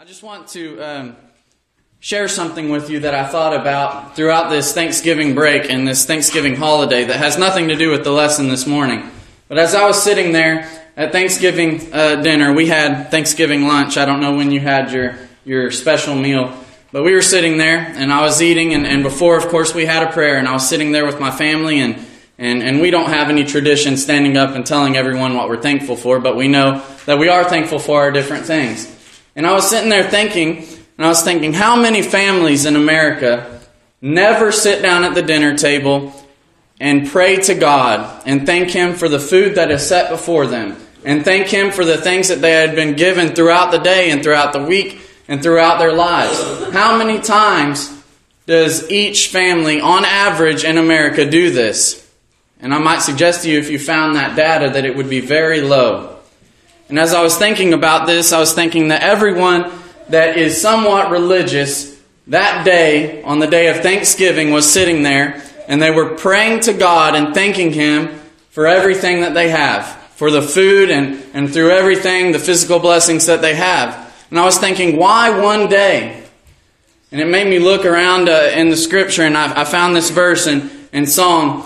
just want to share something with you that I thought about throughout this Thanksgiving break and this Thanksgiving holiday that has nothing to do with the lesson this morning. But as I was sitting there at Thanksgiving dinner, we had Thanksgiving lunch. I don't know when you had your special meal, but we were sitting there and I was eating, and before, of course, we had a prayer, and I was sitting there with my family, and we don't have any tradition standing up and telling everyone what we're thankful for, but we know that we are thankful for our different things. And I was sitting there thinking, how many families in America never sit down at the dinner table and pray to God and thank Him for the food that is set before them, and thank Him for the things that they had been given throughout the day and throughout the week and throughout their lives? How many times does each family, on average in America, do this? And I might suggest to you, if you found that data, that it would be very low. And as I was thinking about this, I was thinking that everyone that is somewhat religious that day, on the day of Thanksgiving, was sitting there and they were praying to God and thanking Him for everything that they have, for the food and through everything, the physical blessings that they have. And I was thinking, why one day? And it made me look around in the Scripture, and I found this verse in Psalm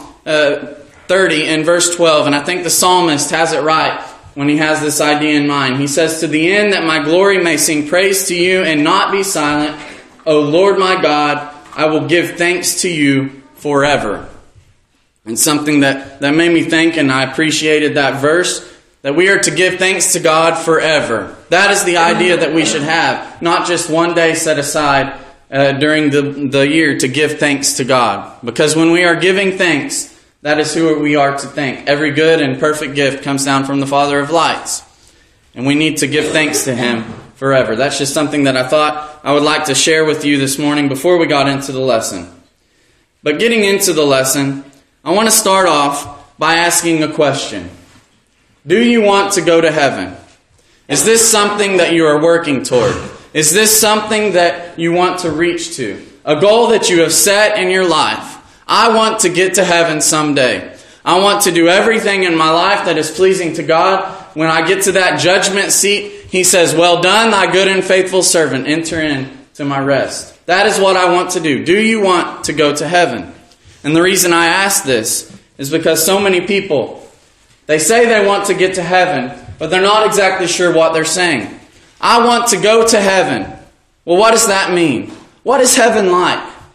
30 in verse 12, and I think the psalmist has it right when he has this idea in mind. He says, "To the end that my glory may sing praise to you and not be silent, O Lord my God, I will give thanks to you forever." And something that made me think, and I appreciated that verse, that we are to give thanks to God forever. That is the idea that we should have, not just one day set aside during the year to give thanks to God. Because when we are giving thanks, that is who we are to thank. Every good and perfect gift comes down from the Father of lights. And we need to give thanks to Him forever. That's just something that I thought I would like to share with you this morning before we got into the lesson. But getting into the lesson, I want to start off by asking a question. Do you want to go to heaven? Is this something that you are working toward? Is this something that you want to reach to? A goal that you have set in your life? I want to get to heaven someday. I want to do everything in my life that is pleasing to God. When I get to that judgment seat, He says, "Well done, thy good and faithful servant. Enter into my rest." That is what I want to do. Do you want to go to heaven? And the reason I ask this is because so many people, they say they want to get to heaven, but they're not exactly sure what they're saying. I want to go to heaven. Well, what does that mean? What is heaven like?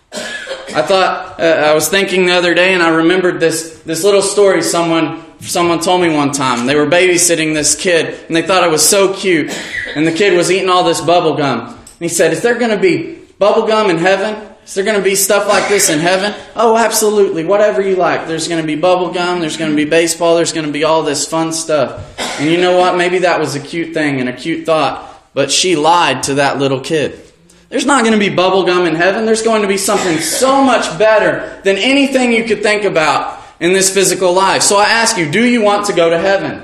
I was thinking the other day, and I remembered this little story someone told me one time. They were babysitting this kid, and they thought it was so cute. And the kid was eating all this bubble gum. And he said, "Is there going to be bubble gum in heaven? Is there going to be stuff like this in heaven?" "Oh, absolutely. Whatever you like. There's going to be bubble gum. There's going to be baseball. There's going to be all this fun stuff." And you know what? Maybe that was a cute thing and a cute thought, but she lied to that little kid. There's not going to be bubble gum in heaven. There's going to be something so much better than anything you could think about in this physical life. So I ask you, do you want to go to heaven?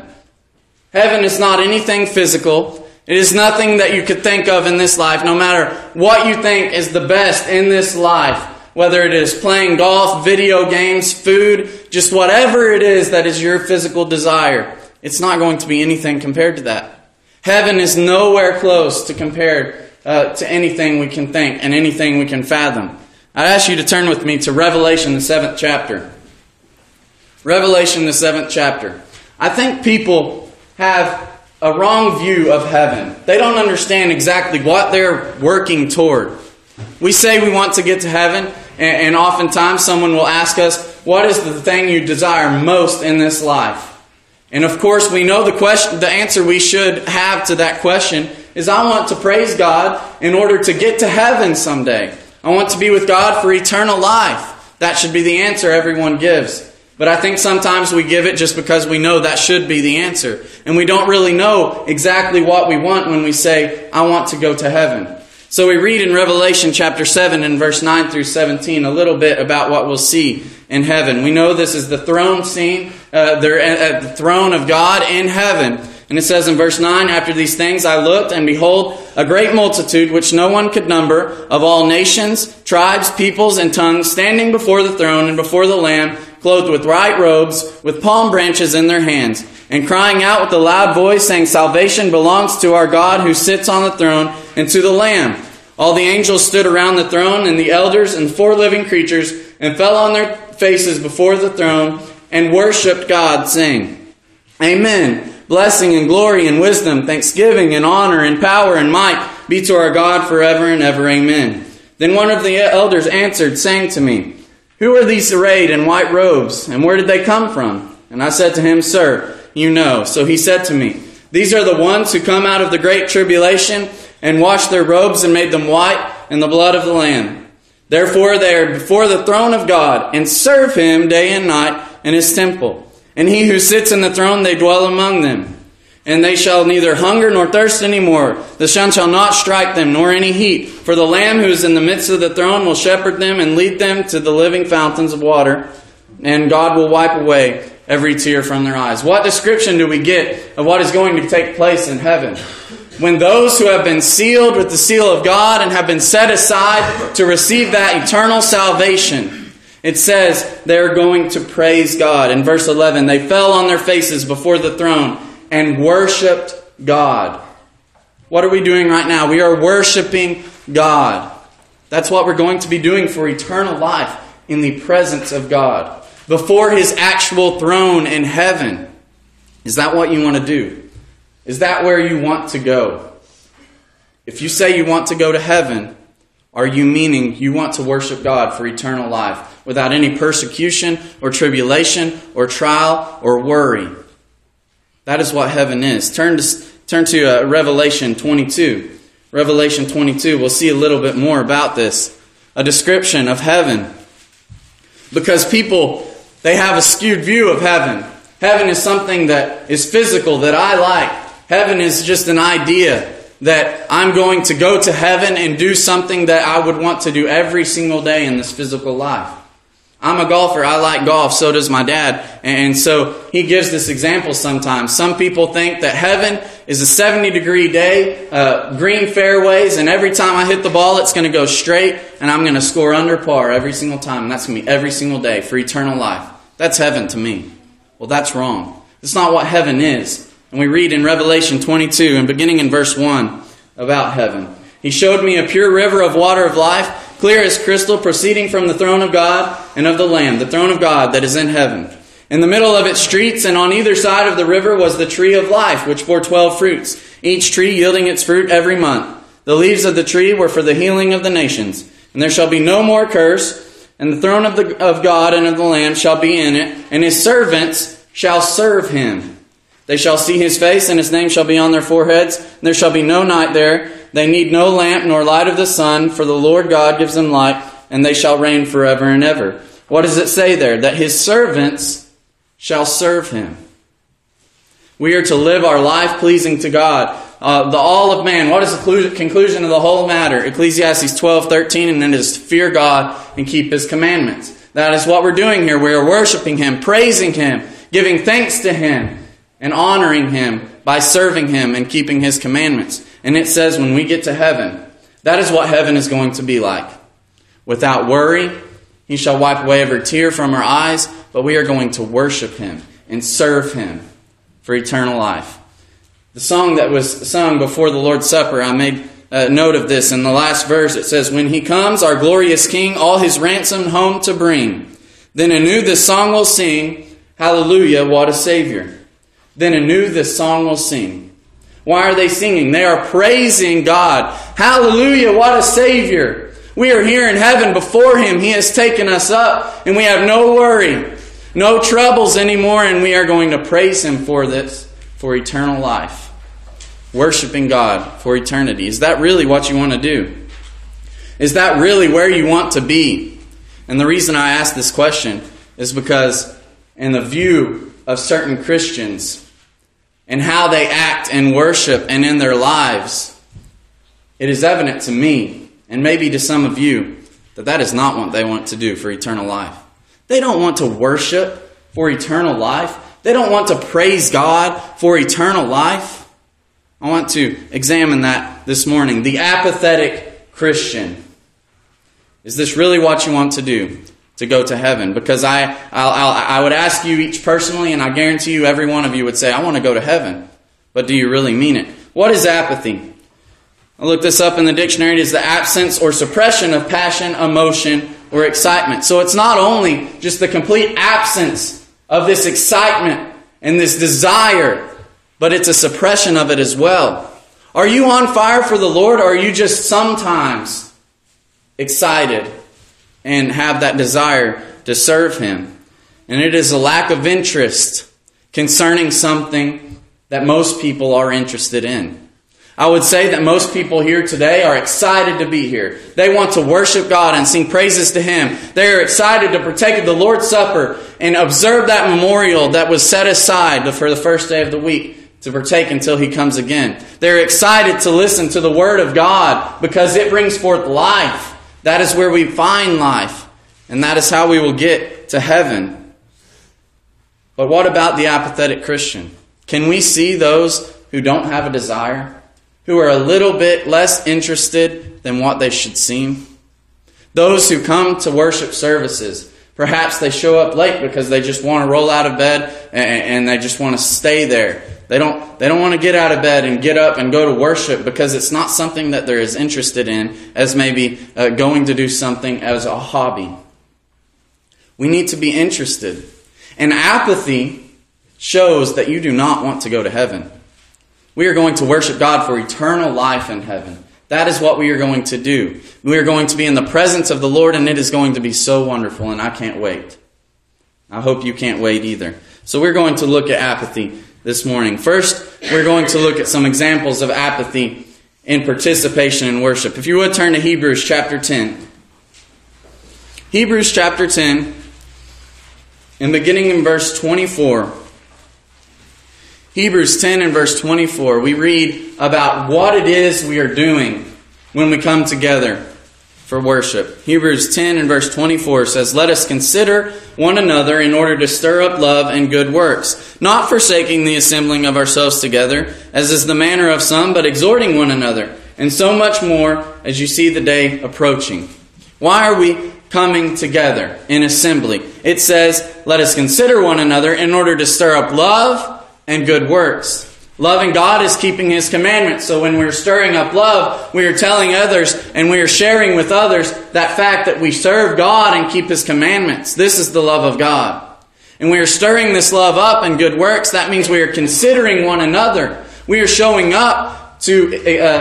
Heaven is not anything physical. It is nothing that you could think of in this life, no matter what you think is the best in this life. Whether it is playing golf, video games, food, just whatever it is that is your physical desire. It's not going to be anything compared to that. Heaven is nowhere close to compared to anything we can think and anything we can fathom. I'd ask you to turn with me to Revelation, the 7th chapter. Revelation, the 7th chapter. I think people have a wrong view of heaven. They don't understand exactly what they're working toward. We say we want to get to heaven, and oftentimes someone will ask us, "What is the thing you desire most in this life?" And of course, we know the answer we should have to that question is, I want to praise God in order to get to heaven someday. I want to be with God for eternal life. That should be the answer everyone gives. But I think sometimes we give it just because we know that should be the answer. And we don't really know exactly what we want when we say, "I want to go to heaven." So we read in Revelation chapter 7 and verse 9 through 17 a little bit about what we'll see in heaven. We know this is the throne scene. They're at the throne of God in heaven. And it says in verse 9, "After these things I looked, and behold, a great multitude, which no one could number, of all nations, tribes, peoples, and tongues, standing before the throne and before the Lamb, clothed with white robes, with palm branches in their hands, and crying out with a loud voice, saying, 'Salvation belongs to our God who sits on the throne, and to the Lamb. All the angels stood around the throne, and the elders and 4 living creatures, and fell on their faces before the throne, and worshipped God, saying, Amen. Blessing and glory and wisdom, thanksgiving and honor and power and might be to our God forever and ever. Amen. Then one of the elders answered, saying to me, Who are these arrayed in white robes, and where did they come from? And I said to him, Sir, you know. So he said to me, These are the ones who come out of the great tribulation, and washed their robes and made them white in the blood of the Lamb. Therefore they are before the throne of God, and serve Him day and night in His temple. And He who sits in the throne, they dwell among them. And they shall neither hunger nor thirst any more. The sun shall not strike them, nor any heat. For the Lamb who is in the midst of the throne will shepherd them and lead them to the living fountains of water. And God will wipe away every tear from their eyes. What description do we get of what is going to take place in heaven? When those who have been sealed with the seal of God and have been set aside to receive that eternal salvation, it says they're going to praise God. In verse 11, they fell on their faces before the throne and worshipped God. What are we doing right now? We are worshiping God. That's what we're going to be doing for eternal life in the presence of God, before His actual throne in heaven. Is that what you want to do? Is that where you want to go? If you say you want to go to heaven, are you meaning you want to worship God for eternal life without any persecution or tribulation or trial or worry? That is what heaven is. Turn to Revelation 22. Revelation 22, we'll see a little bit more about this. A description of heaven. Because people, they have a skewed view of heaven. Heaven is something that is physical, that I like. Heaven is just an idea that I'm going to go to heaven and do something that I would want to do every single day in this physical life. I'm a golfer. I like golf. So does my dad. And so he gives this example sometimes. Some people think that heaven is a 70-degree day, green fairways, and every time I hit the ball, it's going to go straight, and I'm going to score under par every single time. And that's going to be every single day for eternal life. That's heaven to me. Well, that's wrong. That's not what heaven is. And we read in Revelation 22, and beginning in verse 1, about heaven. He showed me a pure river of water of life, clear as crystal, proceeding from the throne of God and of the Lamb, the throne of God that is in heaven. In the middle of its streets and on either side of the river was the tree of life, which bore 12 fruits, each tree yielding its fruit every month. The leaves of the tree were for the healing of the nations. And there shall be no more curse, and the throne of God and of the Lamb shall be in it, and His servants shall serve Him. They shall see His face, and His name shall be on their foreheads. And there shall be no night there. They need no lamp nor light of the sun, for the Lord God gives them light, and they shall reign forever and ever. What does it say there? That His servants shall serve Him. We are to live our life pleasing to God. The all of man, what is the conclusion of the whole matter? Ecclesiastes 12:13, and it is to fear God and keep His commandments. That is what we're doing here. We are worshiping Him, praising Him, giving thanks to Him, and honoring Him by serving Him and keeping His commandments. And it says when we get to heaven, that is what heaven is going to be like. Without worry, He shall wipe away every tear from our eyes, but we are going to worship Him and serve Him for eternal life. The song that was sung before the Lord's Supper, I made note of this. In the last verse it says, When He comes, our glorious King, all His ransomed home to bring, then anew this song will sing, Hallelujah, what a Savior. Then anew this song will sing. Why are they singing? They are praising God. Hallelujah, what a Savior. We are here in heaven before Him. He has taken us up, and we have no worry, no troubles anymore, and we are going to praise Him for this, for eternal life. Worshiping God for eternity. Is that really what you want to do? Is that really where you want to be? And the reason I ask this question is because in the view of certain Christians and how they act and worship and in their lives, it is evident to me, and maybe to some of you, that that is not what they want to do for eternal life. They don't want to worship for eternal life. They don't want to praise God for eternal life. I want to examine that this morning. The apathetic Christian. Is this really what you want to do? To go to heaven? Because I would ask you each personally, and I guarantee you every one of you would say, I want to go to heaven. But do you really mean it? What is apathy? I looked this up in the dictionary. It is the absence or suppression of passion, emotion, or excitement. So it's not only just the complete absence of this excitement and this desire, but it's a suppression of it as well. Are you on fire for the Lord, or are you just sometimes excited and have that desire to serve Him? And it is a lack of interest concerning something that most people are interested in. I would say that most people here today are excited to be here. They want to worship God and sing praises to Him. They are excited to partake of the Lord's Supper and observe that memorial that was set aside for the first day of the week to partake until He comes again. They're excited to listen to the Word of God because it brings forth life. That is where we find life. And that is how we will get to heaven. But what about the apathetic Christian? Can we see those who don't have a desire? Who are a little bit less interested than what they should seem? Those who come to worship services, perhaps they show up late because they just want to roll out of bed and they just want to stay there. They don't want to get out of bed and get up and go to worship because it's not something that they're as interested in as maybe going to do something as a hobby. We need to be interested. And apathy shows that you do not want to go to heaven. We are going to worship God for eternal life in heaven. That is what we are going to do. We are going to be in the presence of the Lord, and it is going to be so wonderful, and I can't wait. I hope you can't wait either. So we're going to look at apathy this morning. First, we're going to look at some examples of apathy in participation in worship. If you would turn to Hebrews chapter 10. Hebrews chapter 10, and beginning in verse 24. Hebrews 10 and verse 24, we read about what it is we are doing when we come together for worship. Hebrews 10 and verse 24 says, "Let us consider one another in order to stir up love and good works, not forsaking the assembling of ourselves together, as is the manner of some, but exhorting one another, and so much more as you see the day approaching." Why are we coming together in assembly? It says, let us consider one another in order to stir up love and good works. Loving God is keeping His commandments. So when we're stirring up love, we are telling others and we are sharing with others that fact that we serve God and keep His commandments. This is the love of God. And we are stirring this love up in good works. That means we are considering one another. We are showing up to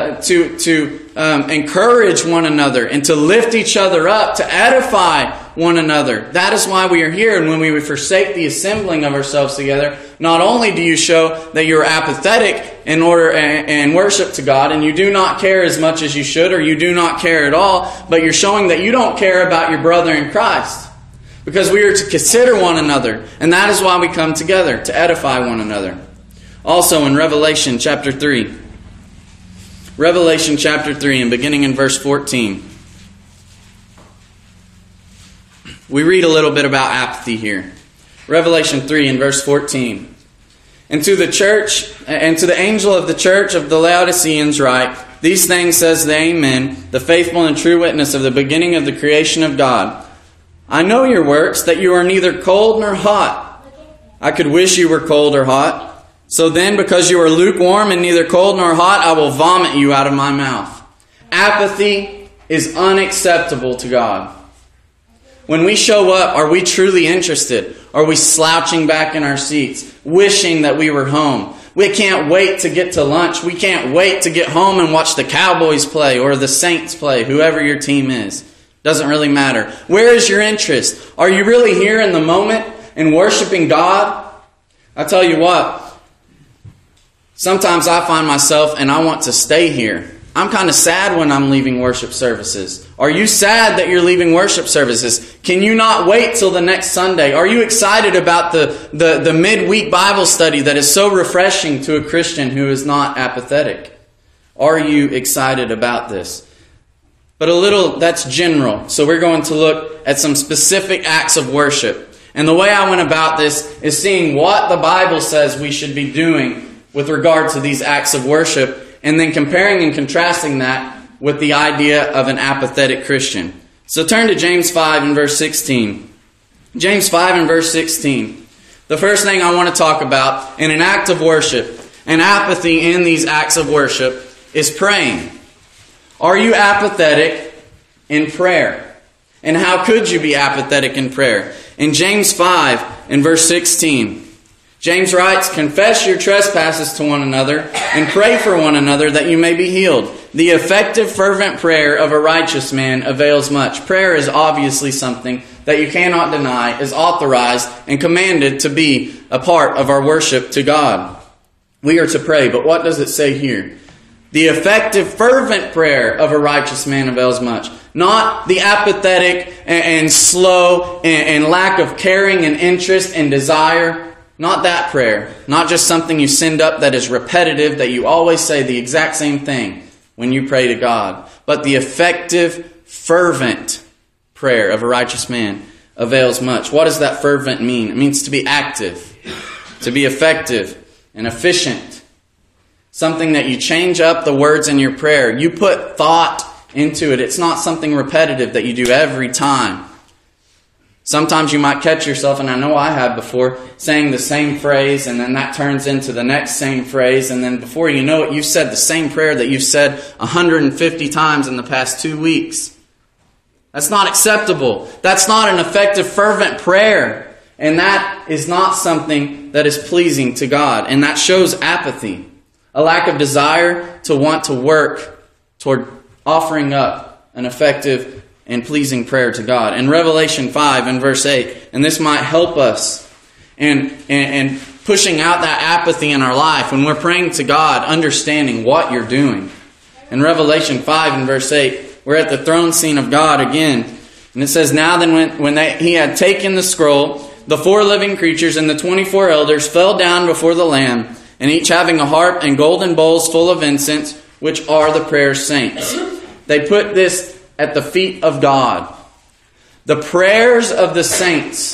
encourage one another and to lift each other up, to edify one another. That is why we are here. And when we forsake the assembling of ourselves together, not only do you show that you're apathetic in order and worship to God, and you do not care as much as you should, or you do not care at all, but you're showing that you don't care about your brother in Christ. Because we are to consider one another, and that is why we come together, to edify one another. Also in Revelation chapter 3. Revelation chapter 3, and beginning in verse 14. We read a little bit about apathy here. Revelation 3 and verse 14. "And to the church, and to the angel of the church of the Laodiceans write, These things says the Amen, the faithful and true witness of the beginning of the creation of God. I know your works, that you are neither cold nor hot. I could wish you were cold or hot. So then, because you are lukewarm and neither cold nor hot, I will vomit you out of my mouth." Apathy is unacceptable to God. When we show up, are we truly interested? Are we slouching back in our seats, wishing that we were home? We can't wait to get to lunch. We can't wait to get home and watch the Cowboys play or the Saints play, whoever your team is. Doesn't really matter. Where is your interest? Are you really here in the moment and worshiping God? I tell you what, sometimes I find myself and I want to stay here. I'm kind of sad when I'm leaving worship services. Are you sad that you're leaving worship services? Can you not wait till the next Sunday? Are you excited about the midweek Bible study that is so refreshing to a Christian who is not apathetic? Are you excited about this? But that's general. So we're going to look at some specific acts of worship. And the way I went about this is seeing what the Bible says we should be doing with regard to these acts of worship, and then comparing and contrasting that with the idea of an apathetic Christian. So turn to James 5 and verse 16. James 5 and verse 16. The first thing I want to talk about in an act of worship, and apathy in these acts of worship, is praying. Are you apathetic in prayer? And how could you be apathetic in prayer? In James 5, in verse 16, James writes, "Confess your trespasses to one another and pray for one another that you may be healed. The effective, fervent prayer of a righteous man avails much." Prayer is obviously something that you cannot deny is authorized and commanded to be a part of our worship to God. We are to pray, but what does it say here? The effective, fervent prayer of a righteous man avails much. Not the apathetic and slow and lack of caring and interest and desire. Not that prayer. Not just something you send up that is repetitive, that you always say the exact same thing when you pray to God. But the effective, fervent prayer of a righteous man avails much. What does that fervent mean? It means to be active, to be effective and efficient. Something that you change up the words in your prayer. You put thought into it. It's not something repetitive that you do every time. Sometimes you might catch yourself, and I know I have before, saying the same phrase, and then that turns into the next same phrase, and then before you know it, you've said the same prayer that you've said 150 times in the past 2 weeks. That's not acceptable. That's not an effective, fervent prayer. And that is not something that is pleasing to God. And that shows apathy. A lack of desire to want to work toward offering up an effective and pleasing prayer to God. In Revelation 5 and verse 8, and this might help us in pushing out that apathy in our life when we're praying to God, understanding what you're doing. In Revelation 5 and verse 8, we're at the throne scene of God again. And it says, "Now then when he had taken the scroll, the 4 living creatures and the 24 elders fell down before the Lamb, and each having a harp and golden bowls full of incense, which are the prayer saints." They put this at the feet of God. The prayers of the saints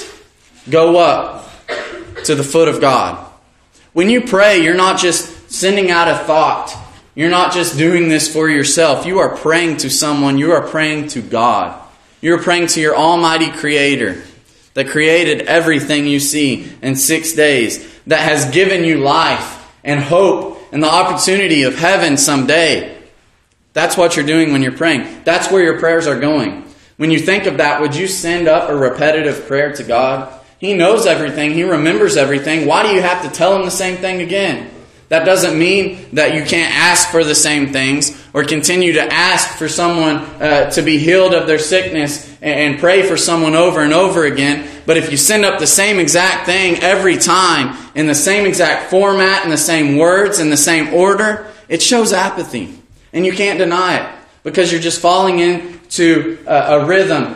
go up to the foot of God. When you pray, you're not just sending out a thought. You're not just doing this for yourself. You are praying to someone. You are praying to God. You're praying to your almighty Creator that created everything you see in 6 days, that has given you life and hope and the opportunity of heaven someday. That's what you're doing when you're praying. That's where your prayers are going. When you think of that, would you send up a repetitive prayer to God? He knows everything. He remembers everything. Why do you have to tell Him the same thing again? That doesn't mean that you can't ask for the same things or continue to ask for someone to be healed of their sickness and pray for someone over and over again. But if you send up the same exact thing every time in the same exact format, in the same words, in the same order, it shows apathy. And you can't deny it because you're just falling into a rhythm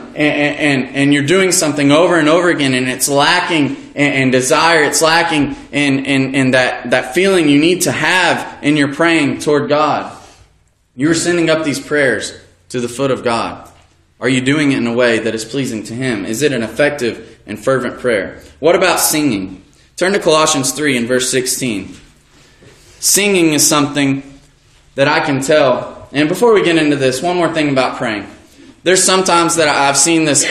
and you're doing something over and over again, and it's lacking in desire. It's lacking in that feeling you need to have in your praying toward God. You're sending up these prayers to the foot of God. Are you doing it in a way that is pleasing to Him? Is it an effective and fervent prayer? What about singing? Turn to Colossians 3 and verse 16. Singing is something that I can tell. And before we get into this, one more thing about praying. There's sometimes that I've seen this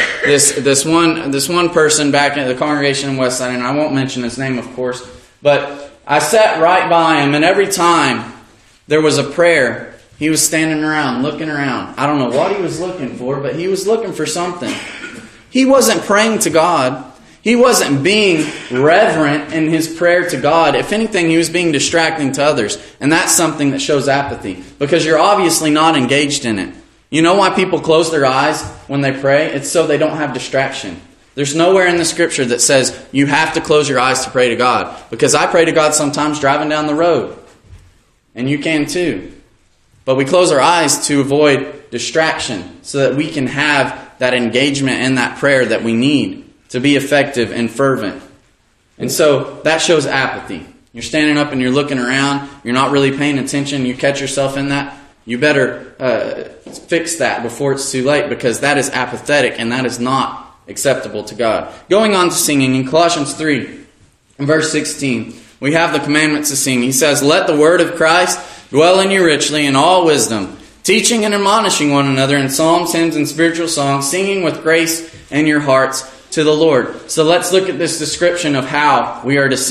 one person back in the congregation in Westside, and I won't mention his name, of course, but I sat right by him, and every time there was a prayer, he was standing around, looking around. I don't know what he was looking for, but he was looking for something. He wasn't praying to God. He wasn't being reverent in his prayer to God. If anything, he was being distracting to others. And that's something that shows apathy, because you're obviously not engaged in it. You know why people close their eyes when they pray? It's so they don't have distraction. There's nowhere in the Scripture that says you have to close your eyes to pray to God. Because I pray to God sometimes driving down the road. And you can too. But we close our eyes to avoid distraction so that we can have that engagement and that prayer that we need to be effective and fervent. And so that shows apathy. You're standing up and you're looking around. You're not really paying attention. You catch yourself in that. You better fix that before it's too late, because that is apathetic and that is not acceptable to God. Going on to singing, in Colossians 3, in verse 16, we have the commandments to sing. He says, "Let the word of Christ dwell in you richly in all wisdom, teaching and admonishing one another in psalms, hymns, and spiritual songs, singing with grace in your hearts to the Lord." So let's look at this description of how we are to sing.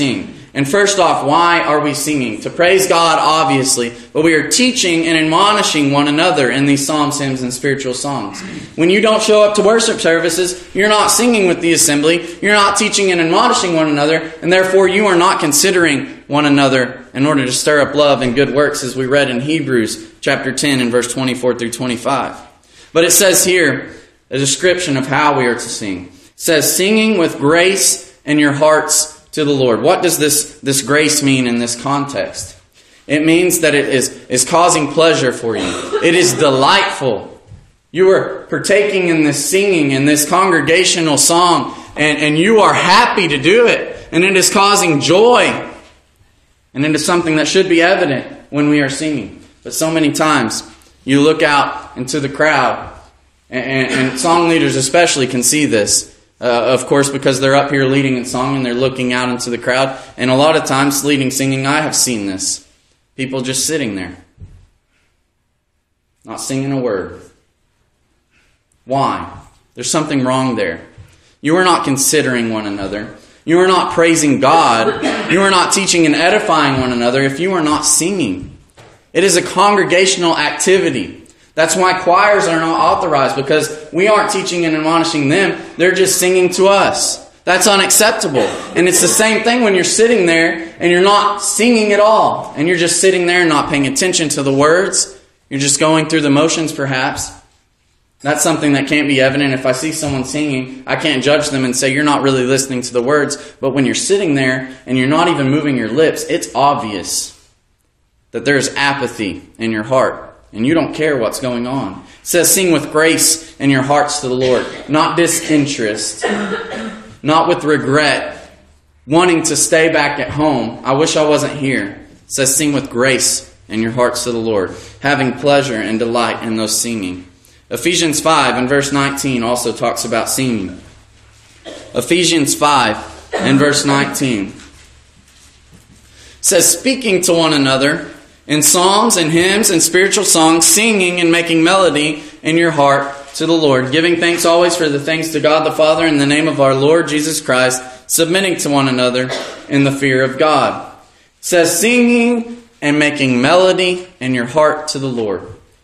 And first off, why are we singing? To praise God, obviously, but we are teaching and admonishing one another in these psalms, hymns, and spiritual songs. When you don't show up to worship services, you're not singing with the assembly, you're not teaching and admonishing one another, and therefore you are not considering one another in order to stir up love and good works, as we read in Hebrews chapter 10 and verse 24 through 25. But it says here a description of how we are to sing. It says, singing with grace in your hearts to the Lord. What does this grace mean in this context? It means that it is causing pleasure for you. It is delightful. You are partaking in this singing, in this congregational song, and you are happy to do it. And it is causing joy. And it is something that should be evident when we are singing. But so many times, you look out into the crowd, and song leaders especially can see this. Of course, because they're up here leading in song and they're looking out into the crowd. And a lot of times, leading singing, I have seen this. People just sitting there, not singing a word. Why? There's something wrong there. You are not considering one another. You are not praising God. You are not teaching and edifying one another if you are not singing. It is a congregational activity. That's why choirs are not authorized, because we aren't teaching and admonishing them. They're just singing to us. That's unacceptable. And it's the same thing when you're sitting there and you're not singing at all. And you're just sitting there and not paying attention to the words. You're just going through the motions perhaps. That's something that can't be evident. If I see someone singing, I can't judge them and say, you're not really listening to the words. But when you're sitting there and you're not even moving your lips, it's obvious that there's apathy in your heart. And you don't care what's going on. It says, sing with grace in your hearts to the Lord. Not disinterest. Not with regret. Wanting to stay back at home. I wish I wasn't here. It says, sing with grace in your hearts to the Lord. Having pleasure and delight in those singing. Ephesians 5 and verse 19 also talks about singing. Ephesians 5 and verse 19. It says, speaking to one another in psalms and hymns and spiritual songs, singing and making melody in your heart to the Lord, giving thanks always for the things to God the Father in the name of our Lord Jesus Christ, submitting to one another in the fear of God. It says, singing and making melody in your heart to the Lord.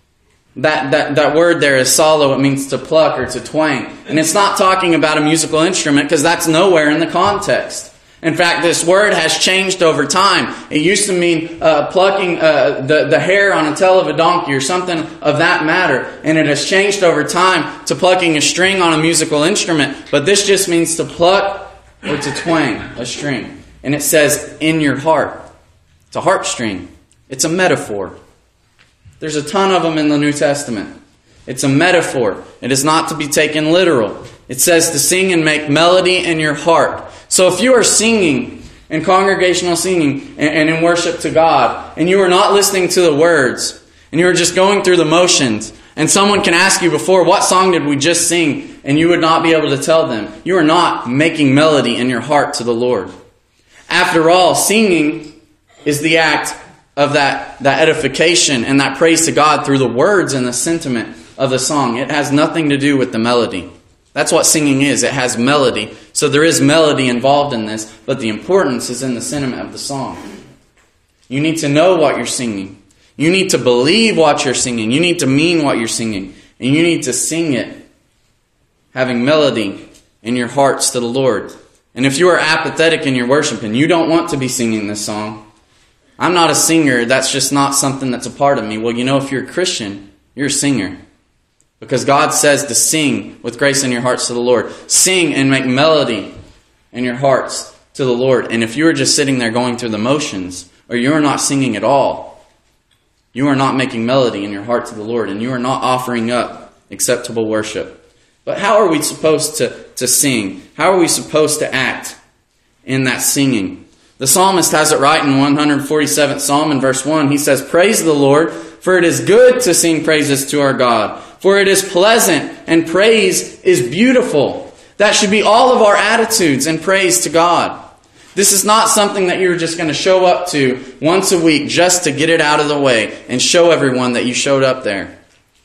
That word there is solo. It means to pluck or to twang. And it's not talking about a musical instrument, because that's nowhere in the context. In fact, this word has changed over time. It used to mean plucking the hair on a tail of a donkey or something of that matter. And it has changed over time to plucking a string on a musical instrument. But this just means to pluck or to twang a string. And it says, in your heart. It's a heartstring. It's a metaphor. There's a ton of them in the New Testament. It's a metaphor. It is not to be taken literal. It says to sing and make melody in your heart. So if you are singing in congregational singing and in worship to God, and you are not listening to the words, and you are just going through the motions, and someone can ask you before, what song did we just sing? And you would not be able to tell them. You are not making melody in your heart to the Lord. After all, singing is the act of that edification and that praise to God through the words and the sentiment of the song. It has nothing to do with the melody. That's what singing is. It has melody. So there is melody involved in this, but the importance is in the sentiment of the song. You need to know what you're singing. You need to believe what you're singing. You need to mean what you're singing. And you need to sing it having melody in your hearts to the Lord. And if you are apathetic in your worship and you don't want to be singing this song, I'm not a singer, that's just not something that's a part of me. Well, if you're a Christian, you're a singer. Because God says to sing with grace in your hearts to the Lord. Sing and make melody in your hearts to the Lord. And if you are just sitting there going through the motions, or you are not singing at all, you are not making melody in your heart to the Lord, and you are not offering up acceptable worship. But how are we supposed to sing? How are we supposed to act in that singing? The psalmist has it right in 147th Psalm in verse 1. He says, praise the Lord, for it is good to sing praises to our God. For it is pleasant, and praise is beautiful. That should be all of our attitudes in praise to God. This is not something that you're just going to show up to once a week just to get it out of the way and show everyone that you showed up there.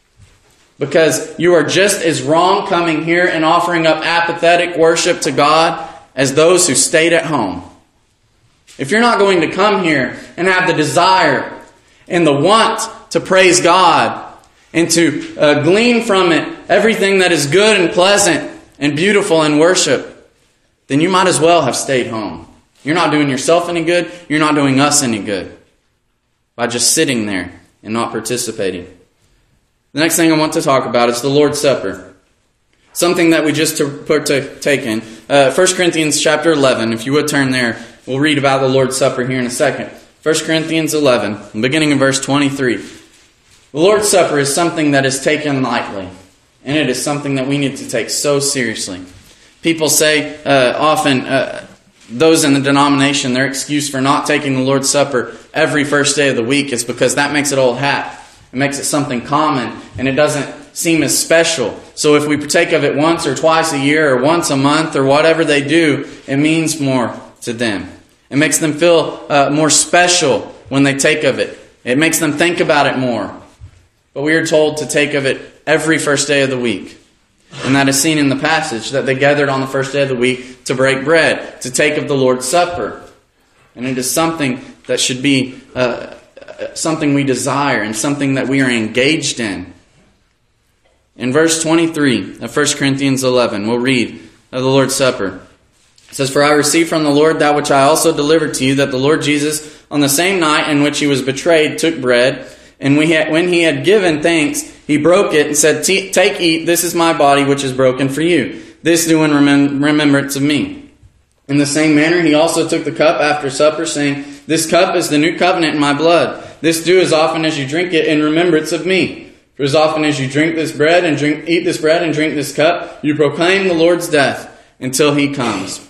Because you are just as wrong coming here and offering up apathetic worship to God as those who stayed at home. if you're not going to come here and have the desire and the want to praise God and to glean from it everything that is good and pleasant and beautiful in worship, then you might as well have stayed home. You're not doing yourself any good. You're not doing us any good by just sitting there and not participating. The next thing I want to talk about is the Lord's Supper. Something that we just partake in. 1 Corinthians chapter 11. If you would turn there, we'll read about the Lord's Supper here in a second. 1 Corinthians 11, beginning in verse 23. The Lord's Supper is something that is taken lightly. And it is something that we need to take so seriously. People say often... those in the denomination, their excuse for not taking the Lord's Supper every first day of the week is because that makes it old hat. It makes it something common, and it doesn't seem as special. So if we partake of it once or twice a year or once a month or whatever they do, it means more to them. It makes them feel more special when they take of it. It makes them think about it more. But we are told to take of it every first day of the week. And that is seen in the passage that they gathered on the first day of the week to break bread, to take of the Lord's Supper. And it is something that should be something we desire and something that we are engaged in. In verse 23 of 1 Corinthians 11, we'll read of the Lord's Supper. It says, "For I received from the Lord that which I also delivered to you, that the Lord Jesus, on the same night in which he was betrayed, took bread. And when he had given thanks, he broke it and said, 'Take, eat, this is my body which is broken for you. This do in remembrance of me.' In the same manner he also took the cup after supper, saying, 'This cup is the new covenant in my blood. This do as often as you drink it in remembrance of me. For as often as you drink this bread and eat this bread and drink this cup, you proclaim the Lord's death until he comes.'"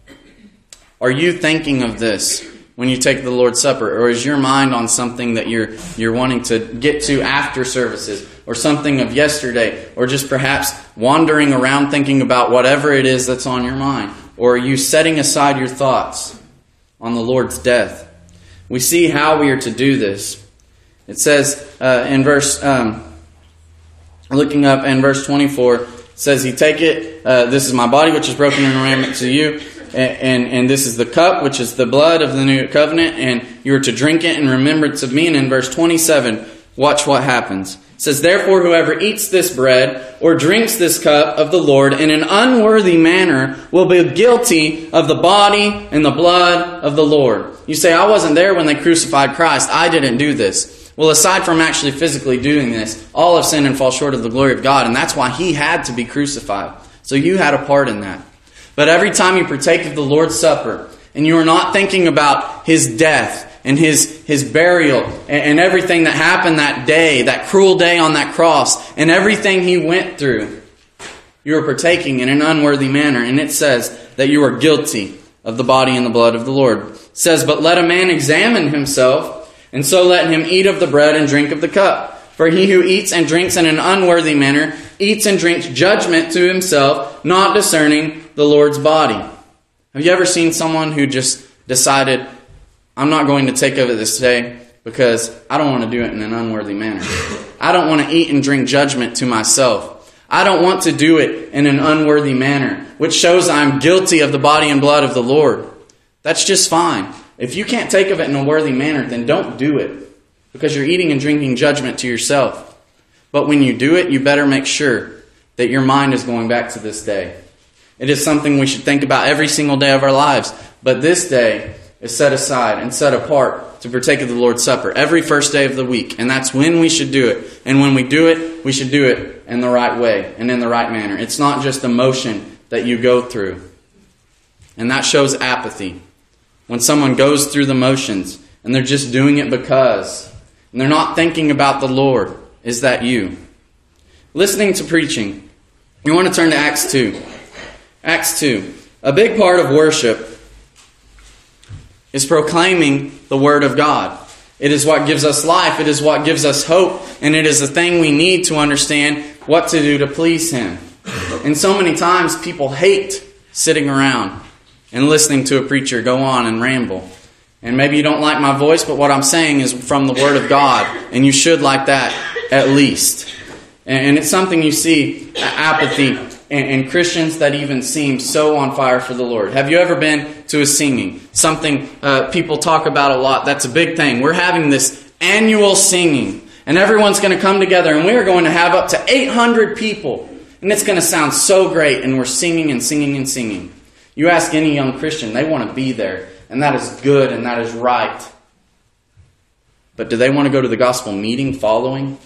Are you thinking of this when you take the Lord's Supper? Or is your mind on something that you're wanting to get to after services, or something of yesterday, or just perhaps wandering around thinking about whatever it is that's on your mind? Or are you setting aside your thoughts on the Lord's death? We see how we are to do this. It says in verse, looking up in verse 24, it says, "He take it, this is my body which is broken in remembrance of you. And this is the cup, which is the blood of the new covenant, and you are to drink it in remembrance of me." And in verse 27, watch what happens. It says, "Therefore whoever eats this bread or drinks this cup of the Lord in an unworthy manner will be guilty of the body and the blood of the Lord." You say, "I wasn't there when they crucified Christ. I didn't do this." Well, aside from actually physically doing this, all have sinned and fall short of the glory of God, and that's why he had to be crucified. So you had a part in that. But every time you partake of the Lord's Supper, and you are not thinking about his death and his burial and everything that happened that day, that cruel day on that cross, and everything he went through, you are partaking in an unworthy manner. And it says that you are guilty of the body and the blood of the Lord. It says, "But let a man examine himself, and so let him eat of the bread and drink of the cup. For he who eats and drinks in an unworthy manner eats and drinks judgment to himself, not discerning the Lord's body." Have you ever seen someone who just decided, "I'm not going to take of it this day because I don't want to do it in an unworthy manner. I don't want to eat and drink judgment to myself. I don't want to do it in an unworthy manner," which shows I'm guilty of the body and blood of the Lord. That's just fine. If you can't take of it in a worthy manner, then don't do it, because you're eating and drinking judgment to yourself. But when you do it, you better make sure that your mind is going back to this day. It is something we should think about every single day of our lives. But this day is set aside and set apart to partake of the Lord's Supper every first day of the week. And that's when we should do it. And when we do it, we should do it in the right way and in the right manner. It's not just a motion that you go through. And that shows apathy. When someone goes through the motions and they're just doing it because, and they're not thinking about the Lord. Is that you? Listening to preaching. You want to turn to Acts 2. Acts 2. A big part of worship is proclaiming the Word of God. It is what gives us life. It is what gives us hope. And it is the thing we need to understand what to do to please Him. And so many times people hate sitting around and listening to a preacher go on and ramble. And maybe you don't like my voice, but what I'm saying is from the Word of God. And you should like that at least. And it's something you see, apathy, and Christians that even seem so on fire for the Lord. Have you ever been to a singing. Something people talk about a lot. That's a big thing. We're having this annual singing. And everyone's going to come together, and we are going to have up to 800 people. And it's going to sound so great, and we're singing and singing and singing. You ask any young Christian, they want to be there. And that is good, and that is right. But do they want to go to the gospel meeting following?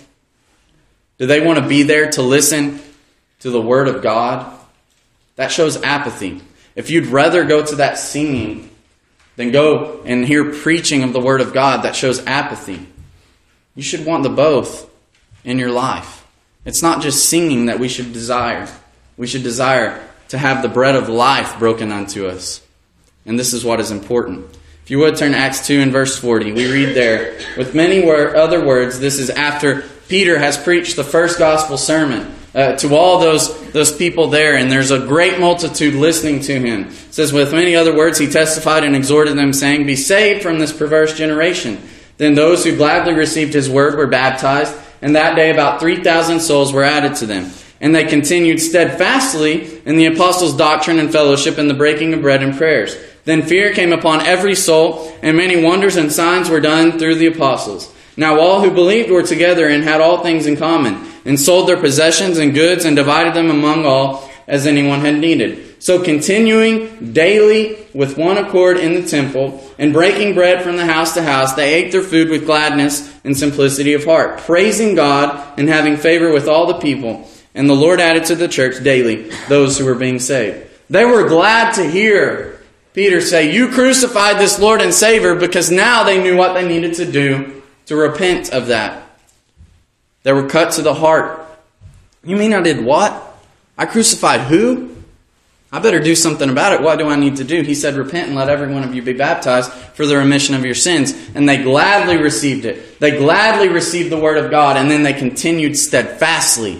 Do they want to be there to listen to the Word of God? That shows apathy. If you'd rather go to that singing than go and hear preaching of the Word of God, that shows apathy. You should want the both in your life. It's not just singing that we should desire. We should desire to have the bread of life broken unto us. And this is what is important. If you would turn to Acts 2 and verse 40, we read there, with many other words, this is after Peter has preached the first gospel sermon to all those people there, and there's a great multitude listening to him. It says, with many other words, he testified and exhorted them, saying, be saved from this perverse generation. Then those who gladly received his word were baptized, and that day about 3,000 souls were added to them. And they continued steadfastly in the apostles' doctrine and fellowship and the breaking of bread and prayers. Then fear came upon every soul, and many wonders and signs were done through the apostles. Now all who believed were together and had all things in common, and sold their possessions and goods and divided them among all as anyone had needed. So continuing daily with one accord in the temple, and breaking bread from the house to house, they ate their food with gladness and simplicity of heart, praising God and having favor with all the people. And the Lord added to the church daily those who were being saved. They were glad to hear Peter say, you crucified this Lord and Savior, because now they knew what they needed to do to repent of that. They were cut to the heart. You mean I did what? I crucified who? I better do something about it. What do I need to do? He said, repent and let every one of you be baptized for the remission of your sins. And they gladly received it. They gladly received the word of God, and then they continued steadfastly.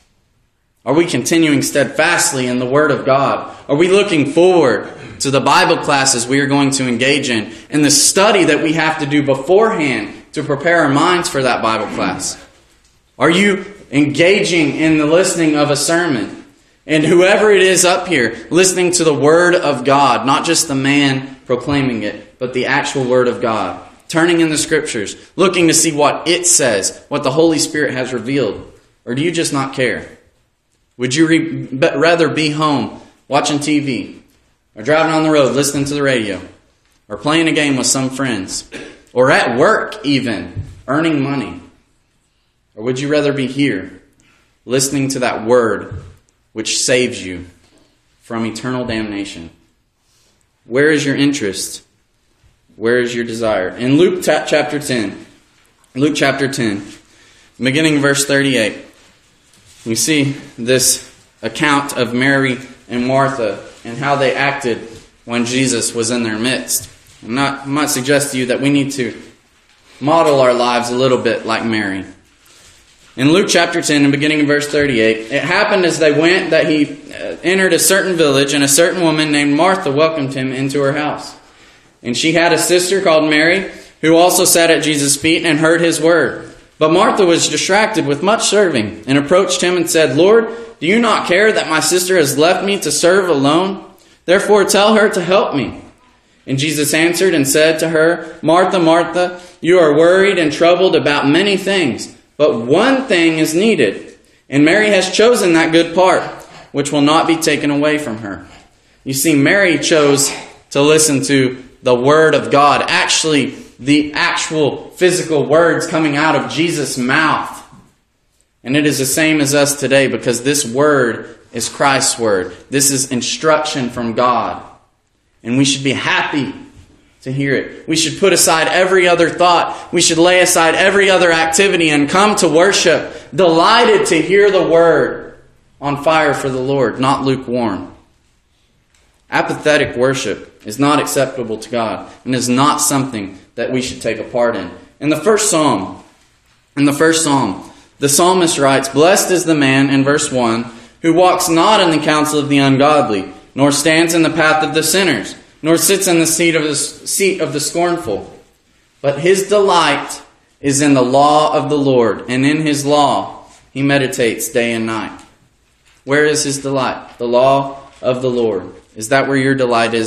Are we continuing steadfastly in the word of God? Are we looking forward to the Bible classes we are going to engage in, and the study that we have to do beforehand to prepare our minds for that Bible class? Are you engaging in the listening of a sermon? And whoever it is up here, listening to the Word of God, not just the man proclaiming it, but the actual Word of God. Turning in the Scriptures, looking to see what it says, what the Holy Spirit has revealed. Or do you just not care? Would you rather be home watching TV, or driving on the road listening to the radio, or playing a game with some friends, or at work even, earning money? Or would you rather be here, listening to that Word which saves you from eternal damnation? Where is your interest? Where is your desire? In Luke chapter 10, beginning verse 38, we see this account of Mary and Martha and how they acted when Jesus was in their midst. I might suggest to you that we need to model our lives a little bit like Mary. In Luke chapter 10, and beginning in verse 38, it happened as they went that he entered a certain village, and a certain woman named Martha welcomed him into her house. And she had a sister called Mary, who also sat at Jesus' feet and heard his word. But Martha was distracted with much serving, and approached him and said, Lord, do you not care that my sister has left me to serve alone? Therefore tell her to help me. And Jesus answered and said to her, Martha, Martha, you are worried and troubled about many things, but one thing is needed, and Mary has chosen that good part, which will not be taken away from her. You see, Mary chose to listen to the Word of God, actually the actual physical words coming out of Jesus' mouth. And it is the same as us today, because this Word is Christ's Word. This is instruction from God. And we should be happy to hear it. We should put aside every other thought. We should lay aside every other activity and come to worship, delighted to hear the Word, on fire for the Lord, not lukewarm. Apathetic worship is not acceptable to God, and is not something that we should take a part in. In the first psalm, the psalmist writes, Blessed is the man, in verse 1, who walks not in the counsel of the ungodly, nor stands in the path of the sinners, nor sits in the seat of the scornful. But his delight is in the law of the Lord, and in his law he meditates day and night. Where is his delight? The law of the Lord. Is that where your delight is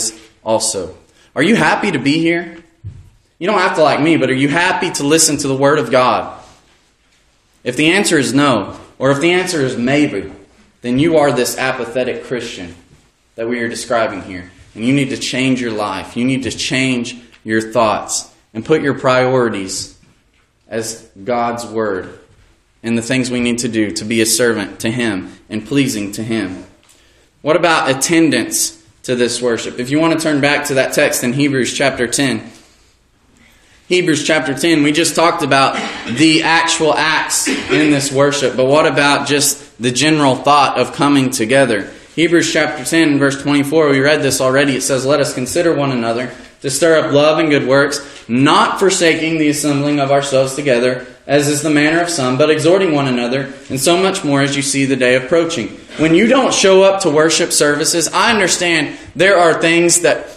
also. Are you happy to be here? You don't have to like me, but are you happy to listen to the Word of God? If the answer is no, or if the answer is maybe, then you are this apathetic Christian that we are describing here. And you need to change your life. You need to change your thoughts and put your priorities as God's Word and the things we need to do to be a servant to Him and pleasing to Him. What about attendance to this worship? If you want to turn back to that text in Hebrews chapter 10. Hebrews chapter 10, we just talked about the actual acts in this worship, but what about just the general thought of coming together? Hebrews chapter 10, verse 24, we read this already. It says, "Let us consider one another to stir up love and good works, not forsaking the assembling of ourselves together, as is the manner of some, but exhorting one another, and so much more as you see the day approaching." When you don't show up to worship services, I understand there are things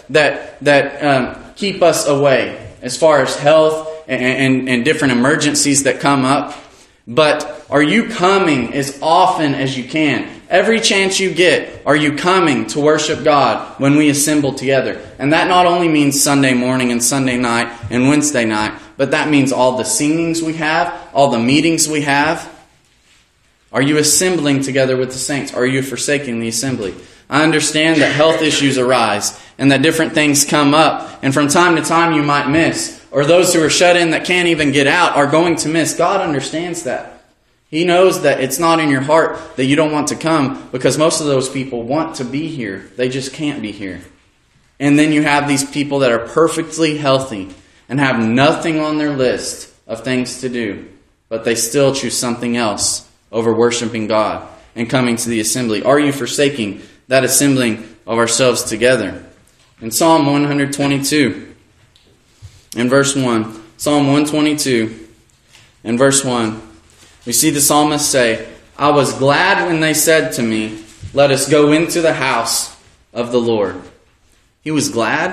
that keep us away, as far as health and different emergencies that come up. But are you coming as often as you can? Every chance you get, are you coming to worship God when we assemble together? And that not only means Sunday morning and Sunday night and Wednesday night, but that means all the singings we have, all the meetings we have. Are you assembling together with the saints? Are you forsaking the assembly? I understand that health issues arise and that different things come up, and from time to time you might miss, or those who are shut in that can't even get out are going to miss. God understands that. He knows that it's not in your heart that you don't want to come, because most of those people want to be here. They just can't be here. And then you have these people that are perfectly healthy and have nothing on their list of things to do, but they still choose something else over worshiping God and coming to the assembly. Are you forsaking that assembling of ourselves together? In Psalm 122, in verse 1, Psalm 122, in verse 1, we see the psalmist say, "I was glad when they said to me, 'Let us go into the house of the Lord.'" He was glad?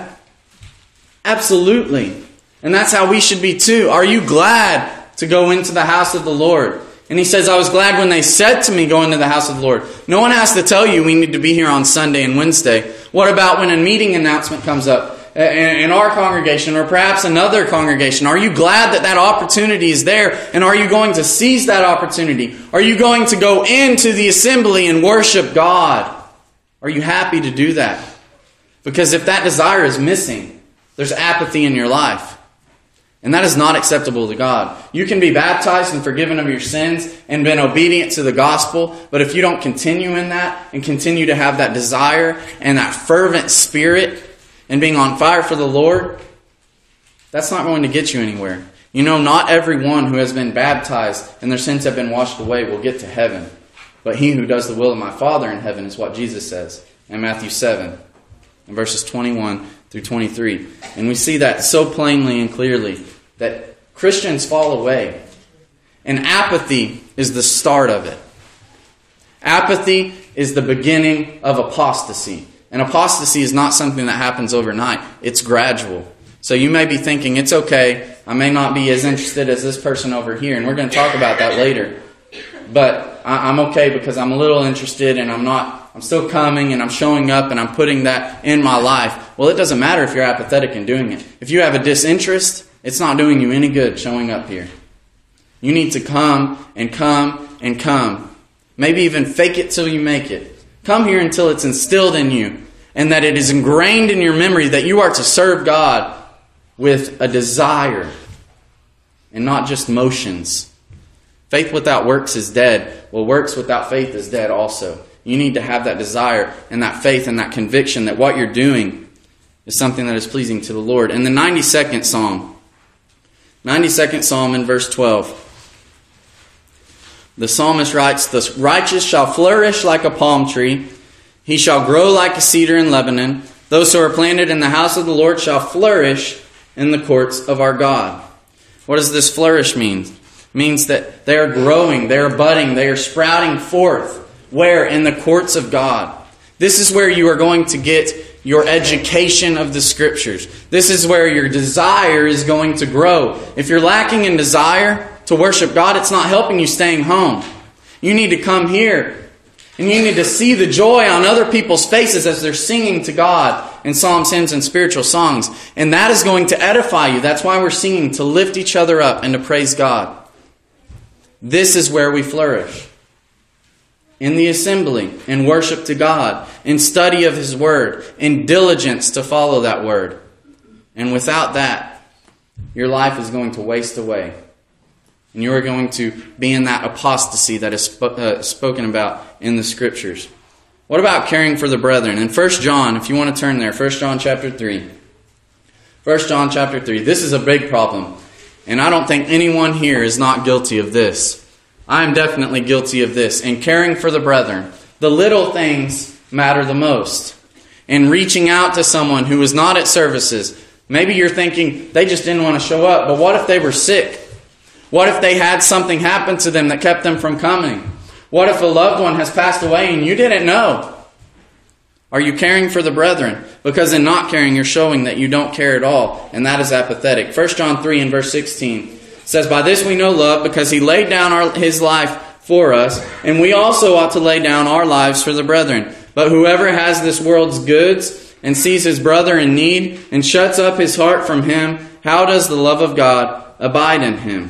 Absolutely. And that's how we should be too. Are you glad to go into the house of the Lord? And he says, "I was glad when they said to me, 'Go into the house of the Lord.'" No one has to tell you we need to be here on Sunday and Wednesday. What about when a meeting announcement comes up in our congregation or perhaps another congregation? Are you glad that that opportunity is there? And are you going to seize that opportunity? Are you going to go into the assembly and worship God? Are you happy to do that? Because if that desire is missing, there's apathy in your life. And that is not acceptable to God. You can be baptized and forgiven of your sins and been obedient to the gospel, but if you don't continue in that and continue to have that desire and that fervent spirit and being on fire for the Lord, that's not going to get you anywhere. You know, not everyone who has been baptized and their sins have been washed away will get to heaven. But he who does the will of my Father in heaven is what Jesus says in Matthew 7, in verses 21 through 23. And we see that so plainly and clearly, that Christians fall away. And apathy is the start of it. Apathy is the beginning of apostasy. And apostasy is not something that happens overnight. It's gradual. So you may be thinking, it's okay, I may not be as interested as this person over here. And we're going to talk about that later. But I'm okay because I'm a little interested and I'm still coming and I'm showing up and I'm putting that in my life. Well, it doesn't matter if you're apathetic in doing it. If you have a disinterest, it's not doing you any good showing up here. You need to come and come and come. Maybe even fake it till you make it. Come here until it's instilled in you and that it is ingrained in your memory that you are to serve God with a desire and not just motions. Faith without works is dead. Well, works without faith is dead also. You need to have that desire and that faith and that conviction that what you're doing is something that is pleasing to the Lord. In the 92nd Psalm in verse 12, the psalmist writes, "The righteous shall flourish like a palm tree. He shall grow like a cedar in Lebanon. Those who are planted in the house of the Lord shall flourish in the courts of our God." What does this flourish mean? It means that they are growing, they are budding, they are sprouting forth. Where? In the courts of God. This is where you are going to get your education of the Scriptures. This is where your desire is going to grow. If you're lacking in desire to worship God, it's not helping you staying home. You need to come here. And you need to see the joy on other people's faces as they're singing to God in psalms, hymns, and spiritual songs. And that is going to edify you. That's why we're singing, to lift each other up and to praise God. This is where we flourish. In the assembly, in worship to God, in study of His Word, in diligence to follow that Word. And without that, your life is going to waste away. And you are going to be in that apostasy that is spoken about in the Scriptures. What about caring for the brethren? In 1 John, if you want to turn there, 1 John chapter 3. 1 John chapter 3. This is a big problem. And I don't think anyone here is not guilty of this. I am definitely guilty of this. In caring for the brethren, the little things matter the most. In reaching out to someone who is not at services, maybe you're thinking they just didn't want to show up, but what if they were sick? What if they had something happen to them that kept them from coming? What if a loved one has passed away and you didn't know? Are you caring for the brethren? Because in not caring, you're showing that you don't care at all, and that is apathetic. 1 John 3 and verse 16 says, "By this we know love, because He laid down His life for us, and we also ought to lay down our lives for the brethren. But whoever has this world's goods and sees his brother in need and shuts up his heart from him, how does the love of God abide in him?"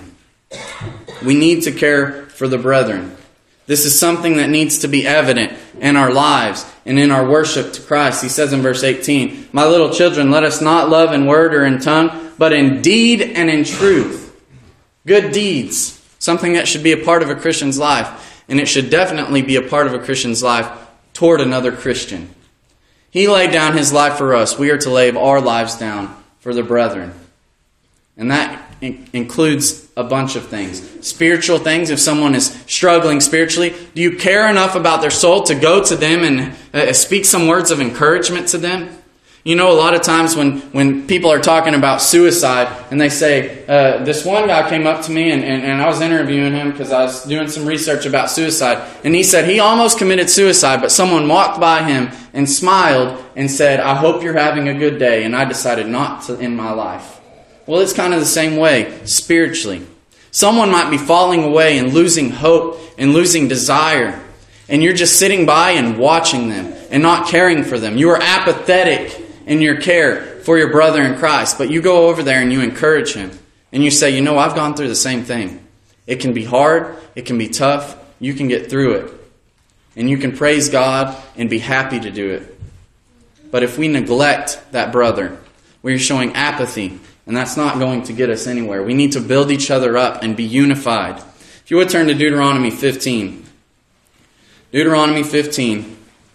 We need to care for the brethren. This is something that needs to be evident in our lives and in our worship to Christ. He says in verse 18, "My little children, let us not love in word or in tongue, but in deed and in truth." Good deeds, something that should be a part of a Christian's life, and it should definitely be a part of a Christian's life toward another Christian. He laid down His life for us. We are to lay our lives down for the brethren. And that includes a bunch of things. Spiritual things. If someone is struggling spiritually, do you care enough about their soul to go to them and speak some words of encouragement to them? You know, a lot of times when people are talking about suicide and they say, this one guy came up to me and I was interviewing him because I was doing some research about suicide. And he said he almost committed suicide, but someone walked by him and smiled and said, "I hope you're having a good day." And I decided not to end my life. Well, it's kind of the same way spiritually. Someone might be falling away and losing hope and losing desire. And you're just sitting by and watching them and not caring for them. You are apathetic in your care for your brother in Christ. But you go over there and you encourage him. And you say, "You know, I've gone through the same thing. It can be hard. It can be tough. You can get through it. And you can praise God and be happy to do it." But if we neglect that brother, we're showing apathy. And that's not going to get us anywhere. We need to build each other up and be unified. If you would turn to Deuteronomy 15. Deuteronomy 15.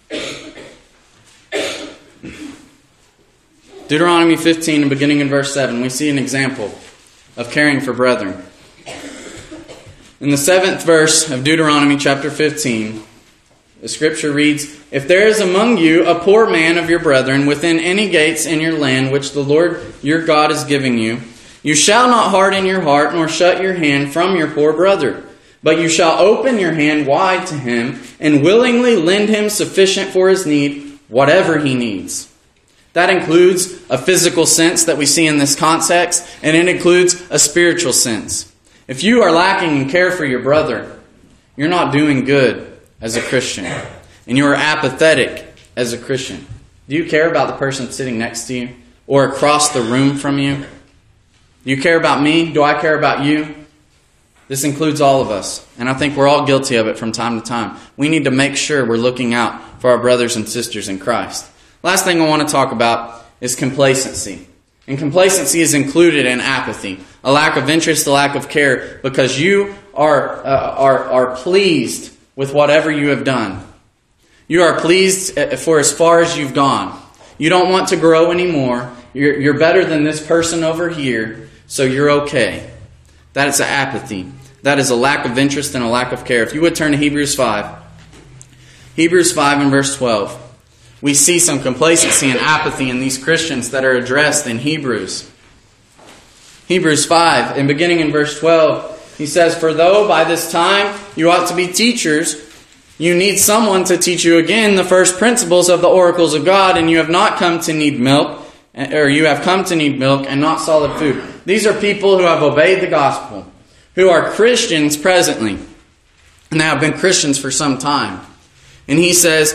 Deuteronomy 15, and beginning in verse 7, we see an example of caring for brethren. In the 7th verse of Deuteronomy chapter 15, the scripture reads, "If there is among you a poor man of your brethren within any gates in your land which the Lord your God is giving you, you shall not harden your heart nor shut your hand from your poor brother, but you shall open your hand wide to him and willingly lend him sufficient for his need, whatever he needs." That includes a physical sense that we see in this context, and it includes a spiritual sense. If you are lacking in care for your brother, you're not doing good as a Christian, and you are apathetic as a Christian. Do you care about the person sitting next to you or across the room from you? Do you care about me? Do I care about you? This includes all of us, and I think we're all guilty of it from time to time. We need to make sure we're looking out for our brothers and sisters in Christ. Last thing I want to talk about is complacency. And complacency is included in apathy, a lack of interest, a lack of care, because you are pleased with whatever you have done. You are pleased for as far as you've gone. You don't want to grow anymore. You're better than this person over here, so you're okay. That is apathy. That is a lack of interest and a lack of care. If you would turn to Hebrews 5. Hebrews 5 and verse 12. We see some complacency and apathy in these Christians that are addressed in Hebrews. Hebrews 5, and beginning in verse 12, he says, "For though by this time you ought to be teachers, you need someone to teach you again the first principles of the oracles of God, and you have come to need milk and not solid food." These are people who have obeyed the gospel, who are Christians presently, and they have been Christians for some time. And he says,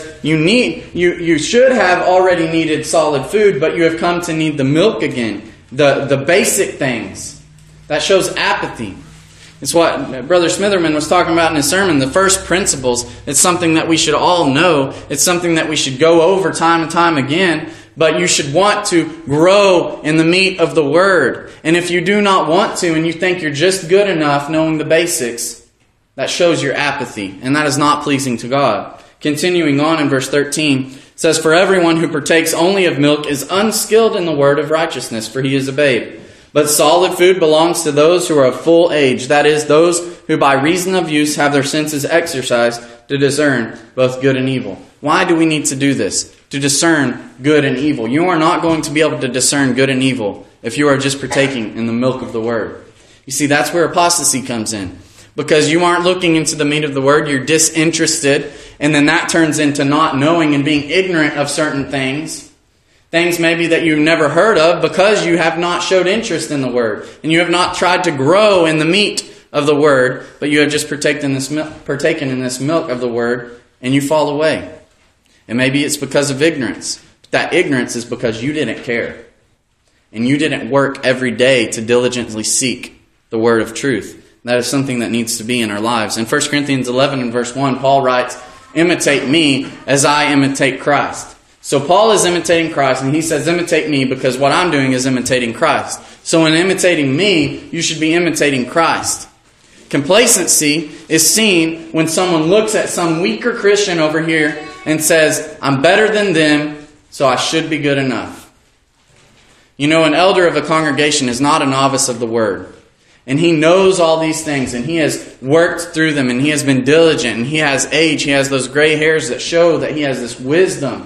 you should have already needed solid food, but you have come to need the milk again. The basic things. That shows apathy. It's what Brother Smitherman was talking about in his sermon, the first principles. It's something that we should all know. It's something that we should go over time and time again. But you should want to grow in the meat of the Word. And if you do not want to, and you think you're just good enough knowing the basics, that shows your apathy. And that is not pleasing to God. Continuing on in verse 13, it says, "For everyone who partakes only of milk is unskilled in the word of righteousness, for he is a babe. But solid food belongs to those who are of full age, that is, those who by reason of use have their senses exercised to discern both good and evil." Why do we need to do this? To discern good and evil. You are not going to be able to discern good and evil if you are just partaking in the milk of the Word. You see, that's where apostasy comes in. Because you aren't looking into the meat of the Word, you're disinterested, and then that turns into not knowing and being ignorant of certain things. Things maybe that you've never heard of because you have not showed interest in the Word. And you have not tried to grow in the meat of the Word, but you have just partaken in this milk of the Word, and you fall away. And maybe it's because of ignorance. But that ignorance is because you didn't care. And you didn't work every day to diligently seek the Word of truth. That is something that needs to be in our lives. In 1 Corinthians 11 and verse 1, Paul writes, "Imitate me as I imitate Christ." So Paul is imitating Christ, and he says, imitate me because what I'm doing is imitating Christ. So in imitating me, you should be imitating Christ. Complacency is seen when someone looks at some weaker Christian over here and says, I'm better than them, so I should be good enough. You know, an elder of a congregation is not a novice of the Word. And he knows all these things, and he has worked through them, and he has been diligent, and he has age, he has those gray hairs that show that he has this wisdom.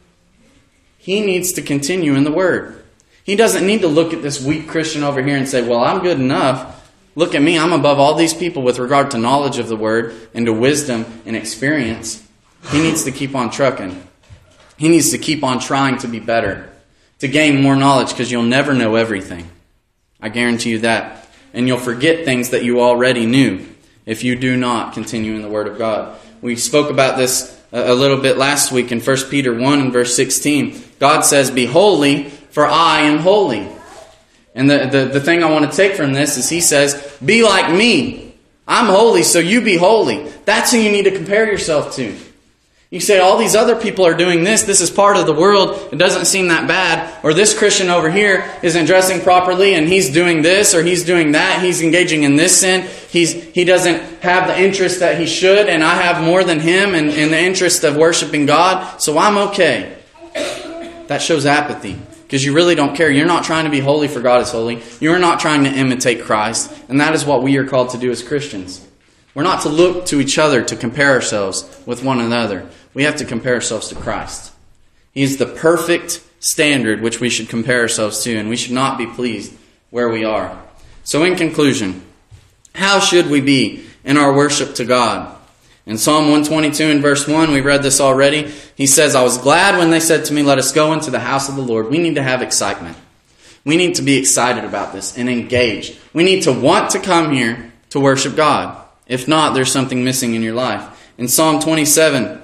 He needs to continue in the Word. He doesn't need to look at this weak Christian over here and say, well, I'm good enough. Look at me, I'm above all these people with regard to knowledge of the Word and to wisdom and experience. He needs to keep on trucking. He needs to keep on trying to be better, to gain more knowledge, because you'll never know everything. I guarantee you that. And you'll forget things that you already knew if you do not continue in the Word of God. We spoke about this a little bit last week in 1 Peter 1 and verse 16. God says, "Be holy, for I am holy." And the thing I want to take from this is he says, be like me. I'm holy, so you be holy. That's who you need to compare yourself to. You say, all these other people are doing this. This is part of the world. It doesn't seem that bad. Or this Christian over here isn't dressing properly and he's doing this or he's doing that. He's engaging in this sin. He doesn't have the interest that he should, and I have more than him in the interest of worshiping God, so I'm okay. That shows apathy. Because you really don't care. You're not trying to be holy for God is holy. You're not trying to imitate Christ. And that is what we are called to do as Christians. We're not to look to each other to compare ourselves with one another. We have to compare ourselves to Christ. He is the perfect standard which we should compare ourselves to, and we should not be pleased where we are. So in conclusion, how should we be in our worship to God? In Psalm 122 and verse 1, we read this already. He says, I was glad when they said to me, let us go into the house of the Lord. We need to have excitement. We need to be excited about this and engaged. We need to want to come here to worship God. If not, there's something missing in your life. In Psalm 27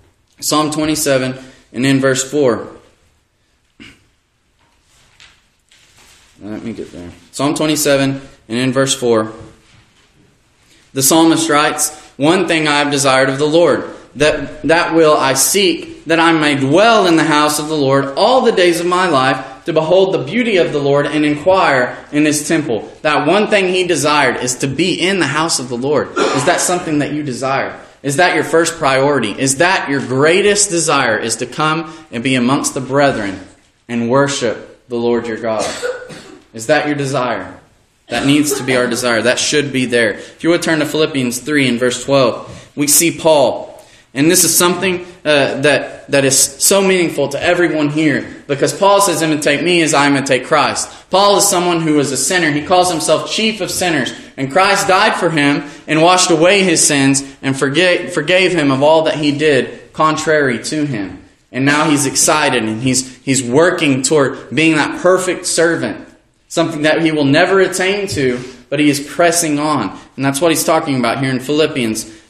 and in verse 4. Let me get there. Psalm 27 and in verse 4. The psalmist writes, one thing I have desired of the Lord, that will I seek, that I may dwell in the house of the Lord all the days of my life, to behold the beauty of the Lord and inquire in His temple. That one thing he desired is to be in the house of the Lord. Is that something that you desire? Is that your first priority? Is that your greatest desire, is to come and be amongst the brethren and worship the Lord your God? Is that your desire? That needs to be our desire. That should be there. If you would turn to Philippians 3 and verse 12, we see Paul. And this is something that is so meaningful to everyone here. Because Paul says, imitate me as I imitate Christ. Paul is someone who is a sinner. He calls himself chief of sinners. And Christ died for him and washed away his sins and forgave him of all that he did contrary to him. And now he's excited and he's working toward being that perfect servant. Something that he will never attain to, but he is pressing on. And that's what he's talking about here in Philippians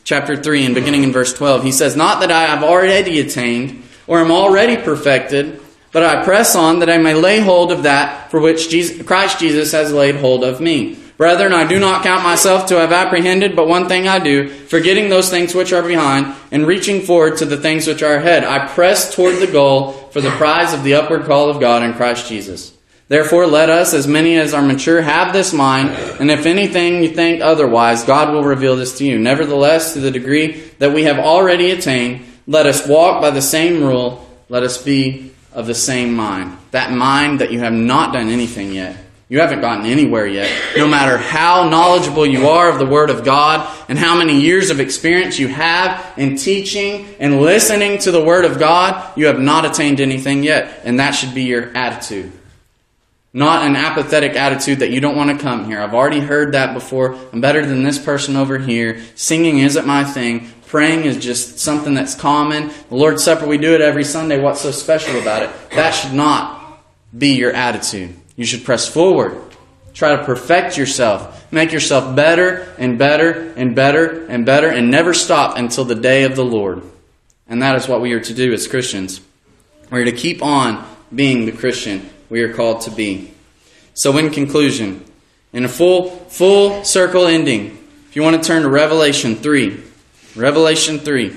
chapter 3 and beginning in verse 12. He says, "Not that I have already attained or am already perfected, but I press on that I may lay hold of that for which Christ Jesus has laid hold of me. Brethren, I do not count myself to have apprehended, but one thing I do, forgetting those things which are behind, and reaching forward to the things which are ahead. I press toward the goal for the prize of the upward call of God in Christ Jesus. Therefore, let us, as many as are mature, have this mind, and if anything you think otherwise, God will reveal this to you. Nevertheless, to the degree that we have already attained, let us walk by the same rule, let us be of the same mind." That mind that you have not done anything yet. You haven't gotten anywhere yet. No matter how knowledgeable you are of the Word of God and how many years of experience you have in teaching and listening to the Word of God, you have not attained anything yet. And that should be your attitude. Not an apathetic attitude that you don't want to come here. I've already heard that before. I'm better than this person over here. Singing isn't my thing. Praying is just something that's common. The Lord's Supper, we do it every Sunday. What's so special about it? That should not be your attitude. You should press forward. Try to perfect yourself. Make yourself better and better and better and better, and never stop until the day of the Lord. And that is what we are to do as Christians. We are to keep on being the Christian we are called to be. So in conclusion, in a full circle ending, if you want to turn to Revelation 3. Revelation 3.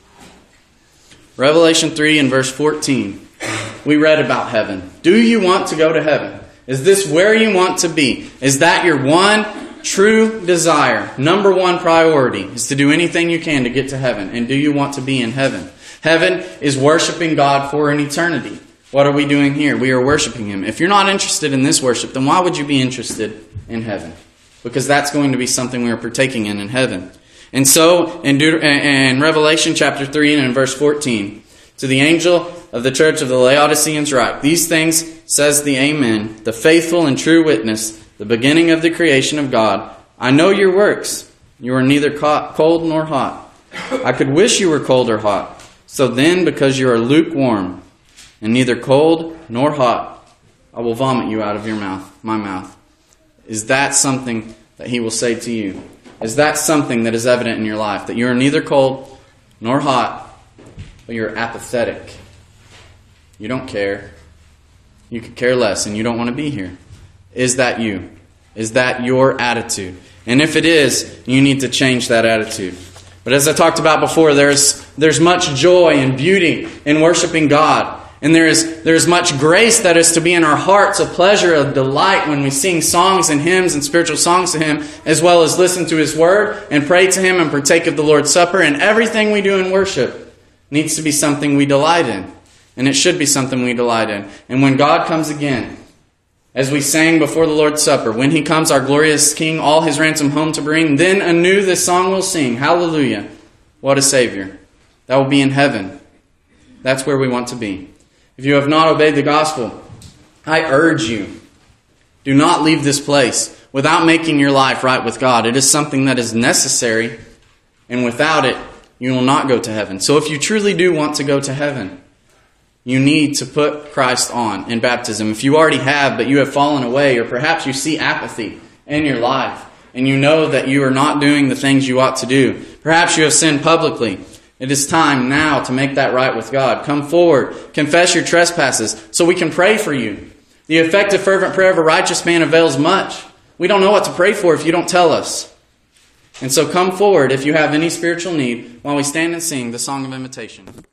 Revelation 3 and verse 14. We read about heaven. Do you want to go to heaven? Is this where you want to be? Is that your one true desire? Number one priority is to do anything you can to get to heaven. And do you want to be in heaven? Heaven is worshiping God for an eternity. What are we doing here? We are worshiping Him. If you're not interested in this worship, then why would you be interested in heaven? Because that's going to be something we are partaking in heaven. And so, in Revelation chapter 3 and in verse 14, to the angel of the church of the Laodiceans write, "These things says the Amen, the faithful and true witness, the beginning of the creation of God. I know your works. You are neither cold nor hot. I could wish you were cold or hot. So then, because you are lukewarm and neither cold nor hot, I will vomit you out of my mouth." Is that something that He will say to you? Is that something that is evident in your life? That you are neither cold nor hot, but you're apathetic. You don't care. You could care less and you don't want to be here. Is that you? Is that your attitude? And if it is, you need to change that attitude. But as I talked about before, there's much joy and beauty in worshiping God. And there's much grace that is to be in our hearts, a pleasure, a delight when we sing songs and hymns and spiritual songs to Him, as well as listen to His Word and pray to Him and partake of the Lord's Supper. And everything we do in worship needs to be something we delight in. And it should be something we delight in. And when God comes again, as we sang before the Lord's Supper, when He comes, our glorious King, all His ransom home to bring, then anew this song we'll sing. Hallelujah. What a Savior. That will be in heaven. That's where we want to be. If you have not obeyed the gospel, I urge you, do not leave this place without making your life right with God. It is something that is necessary, and without it, you will not go to heaven. So if you truly do want to go to heaven, you need to put Christ on in baptism. If you already have, but you have fallen away, or perhaps you see apathy in your life, and you know that you are not doing the things you ought to do, perhaps you have sinned publicly, it is time now to make that right with God. Come forward, confess your trespasses, so we can pray for you. The effective fervent prayer of a righteous man avails much. We don't know what to pray for if you don't tell us. And so come forward if you have any spiritual need while we stand and sing the song of invitation.